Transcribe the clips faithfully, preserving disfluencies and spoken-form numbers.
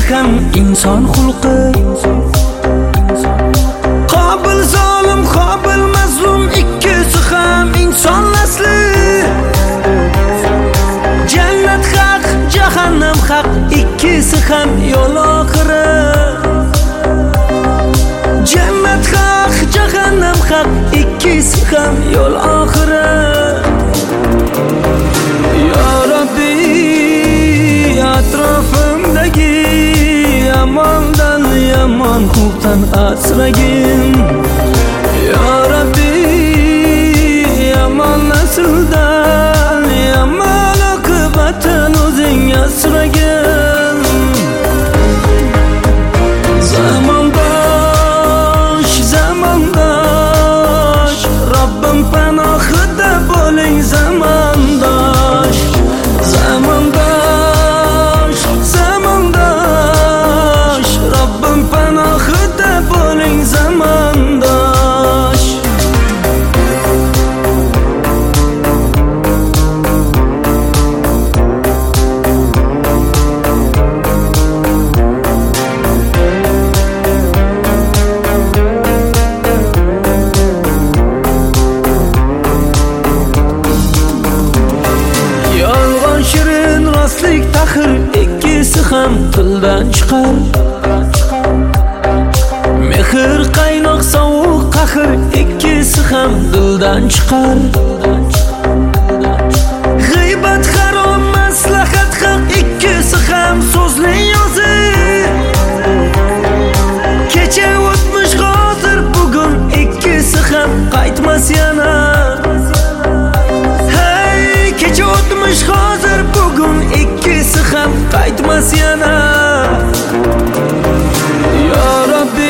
ham inson xulqi. Qobil zolim, qobil mazlum, ikkisi ham inson nasli. Jannat haq, jahannam haq, ikkisi ham yo'l oxiri. Jannat haq, jahannam haq, ikkisi ham yo'l oxiri. Ya Rabbi, atrofimdagi yomondan, yomon xulqdan asragin. Ya Rabbi, yomon nasldan, yomon oqibatdan o'zing asragin. Zamondosh, zamondosh, Robbim panohida bo'ling zamondosh. Zamondosh, zamondosh, Robbim panohida bo'ling zamondosh. Shirin rostlik taxir, ikkisi ham tildan chiqar. Mehr qaynoq sovuq qahr, ikkisi ham dildan chiqar. G'iybat harom, maslahat haq, ikkisi ham so'zli yozi. Kecha o'tmish hozir bugun, ikkisi ham qaytmas yana. Kecha o'tmish hozir bugun, ikkisi ham qaytmas yana. Ya Rabbi,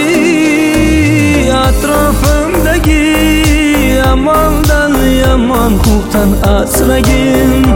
atrofimdagi yomondan, yomon xulqdan asragin.